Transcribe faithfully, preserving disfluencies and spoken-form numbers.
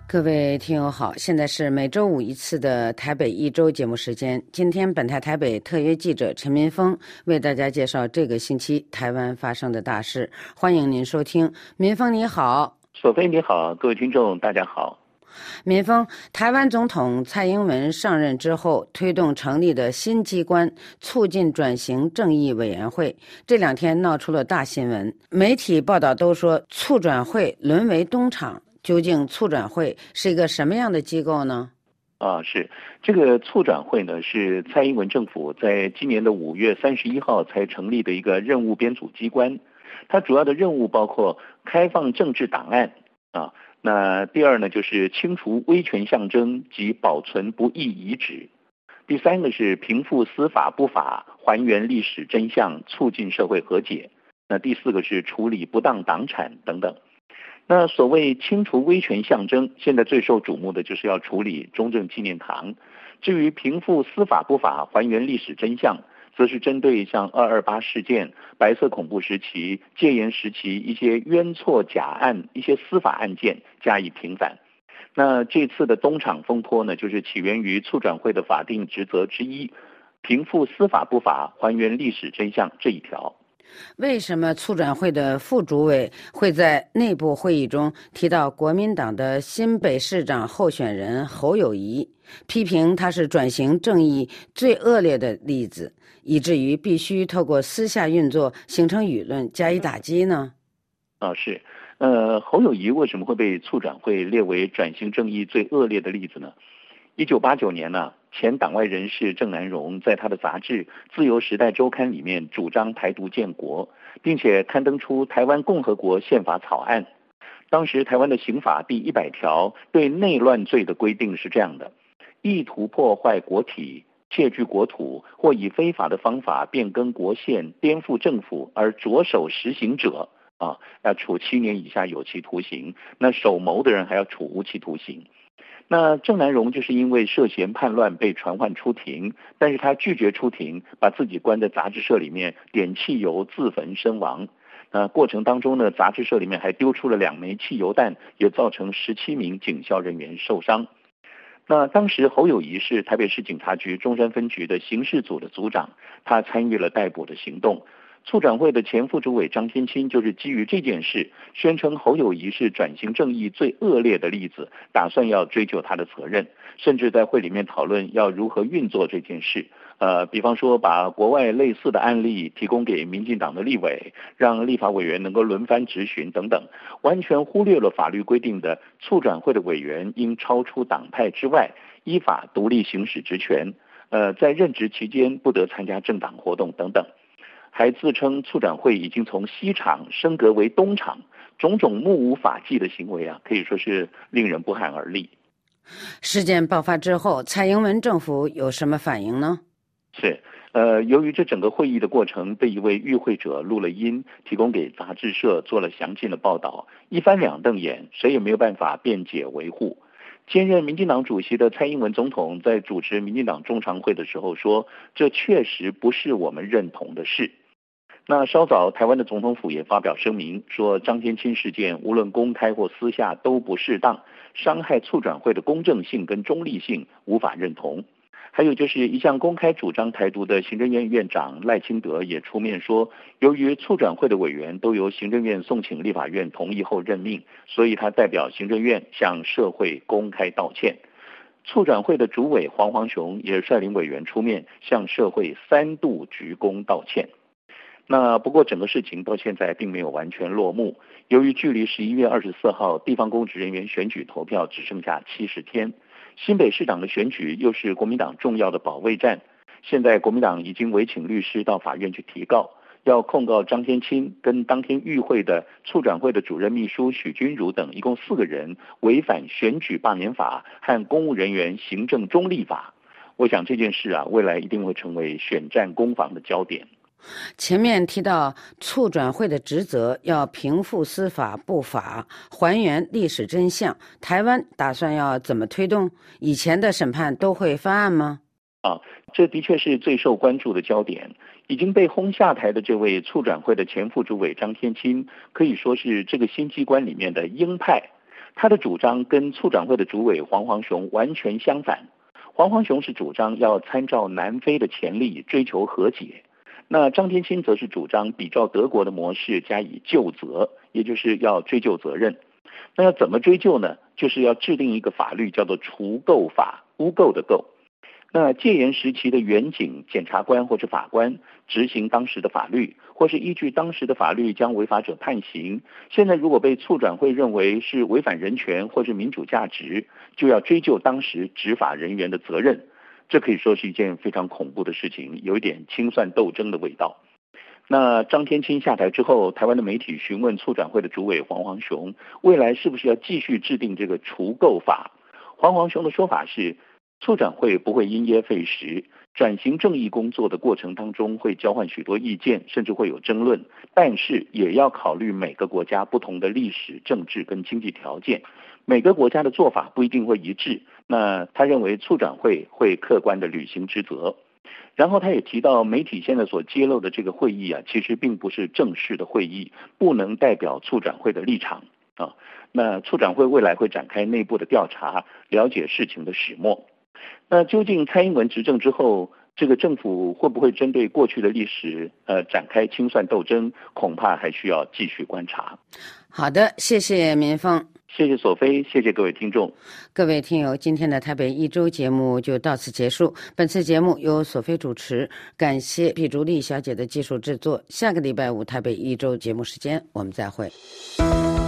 各位听友好，现在是每周五一次的台北一周节目时间。今天本台台北特约记者陈民峰为大家介绍这个星期台湾发生的大事，欢迎您收听。民峰你好。 索菲你好，各位听众大家好。 民峰，台湾总统蔡英文上任之后推动成立的新机关促进转型正义委员会，这两天闹出了大新闻。媒体报道都说促转会沦为东厂，究竟促转会是一个什么样的机构呢？ 啊，是这个促转会呢，是蔡英文政府在今年的五月三十一号才成立的一个任务编组机关。它主要的任务包括开放政治档案啊，那第二呢就是清除威权象征及保存不义遗址。第三个是平复司法不法，还原历史真相，促进社会和解。那第四个是处理不当党产等等。那所谓清除威权象征，现在最受瞩目的就是要处理中正纪念堂。至于平复司法不法，还原历史真相，则是针对像二二八事件、白色恐怖时期、戒严时期一些冤错假案、一些司法案件加以平反。那这次的东厂风波呢，就是起源于促转会的法定职责之一，平复司法不法，还原历史真相这一条。 为什么促转会的副主委会在内部会议中提到国民党的新北市长候选人侯友宜，批评他是转型正义最恶劣的例子，以至于必须透过私下运作形成舆论加以打击呢？ 啊，是，呃，侯友宜为什么会被促转会列为转型正义最恶劣的例子呢？一九八九年呢，前党外人士郑南榕在他的杂志《自由时代周刊》里面主张台独建国，并且刊登出台湾共和国宪法草案。当时台湾的刑法第一百条对内乱罪的规定是这样的：意图破坏国体、窃据国土或以非法的方法变更国宪、颠覆政府而着手实行者，啊，要处七年以下有期徒刑。那首谋的人还要处无期徒刑。那郑南榕就是因为涉嫌叛乱被传唤出庭，但是他拒绝出庭，把自己关在杂志社里面点汽油自焚身亡。那过程当中呢，杂志社里面还丢出了两枚汽油弹，也造成十七名警校人员受伤。那当时侯友宜是台北市警察局中山分局的刑事组的组长，他参与了逮捕的行动。促转会的前副主委张天钦就是基于这件事，宣称侯友宜是转型正义最恶劣的例子，打算要追究他的责任，甚至在会里面讨论要如何运作这件事。呃，比方说把国外类似的案例提供给民进党的立委，让立法委员能够轮番质询等等，完全忽略了法律规定的促转会的委员应超出党派之外，依法独立行使职权，呃，在任职期间不得参加政党活动等等。还自称促转会已经从西厂升格为东厂，种种目无法纪的行为啊，可以说是令人不寒而栗。 事件爆发之后，蔡英文政府有什么反应呢？ 是，呃，由于这整个会议的过程被一位与会者录了音，提供给杂志社做了详尽的报道，一翻两瞪眼，谁也没有办法辩解维护。兼任民进党主席的蔡英文总统在主持民进党中常会的时候说，这确实不是我们认同的事。那稍早，台湾的总统府也发表声明说，张天钦事件无论公开或私下都不适当，伤害促转会的公正性跟中立性，无法认同。还有就是一向公开主张台独的行政院院长赖清德也出面说，由于促转会的委员都由行政院送请立法院同意后任命，所以他代表行政院向社会公开道歉。促转会的主委黄煌雄也率领委员出面向社会三度鞠躬道歉。那不过整个事情到现在并没有完全落幕，由于距离十一月二十四号地方公职人员选举投票只剩下七十天，新北市长的选举又是国民党重要的保卫战，现在国民党已经委请律师到法院去提告，要控告张天钦跟当天与会的促转会的主任秘书许君如等一共四个人违反选举罢免法和公务人员行政中立法。我想这件事啊，未来一定会成为选战攻防的焦点。 前面提到促转会的职责要平复司法不法，还原历史真相，台湾打算要怎么推动？以前的审判都会翻案吗？ 啊，这的确是最受关注的焦点。已经被轰下台的这位促转会的前副主委张天钦，可以说是这个新机关里面的鹰派。 他的主张跟促转会的主委黄煌雄完全相反。黄煌雄是主张要参照南非的前例追求和解，那张天钦则是主张比照德国的模式加以究责，也就是要追究责任。那要怎么追究呢？就是要制定一个法律，叫做除垢法，污垢的垢。那戒严时期的远警、检察官或者法官执行当时的法律，或是依据当时的法律将违法者判刑。现在如果被促转会认为是违反人权或是民主价值，就要追究当时执法人员的责任。这可以说是一件非常恐怖的事情，有一点清算斗争的味道。那张天钦下台之后，台湾的媒体询问促转会的主委黄煌雄，未来是不是要继续制定这个除垢法？黄煌雄的说法是，促转会不会因噎废食，转型正义工作的过程当中会交换许多意见，甚至会有争论，但是也要考虑每个国家不同的历史、政治跟经济条件，每个国家的做法不一定会一致。那他认为促转会会客观的履行职责。然后他也提到，媒体现在所揭露的这个会议啊，其实并不是正式的会议，不能代表促转会的立场啊。那促转会未来会展开内部的调查，了解事情的始末。那究竟蔡英文执政之后，这个政府会不会针对过去的历史呃展开清算斗争，恐怕还需要继续观察。 好的，谢谢民凤， 谢谢索菲，谢谢各位听众。 各位听友，今天的台北一周节目就到此结束。本次节目由索菲主持，感谢毕竹丽小姐的技术制作。下个礼拜五台北一周节目时间，我们再会。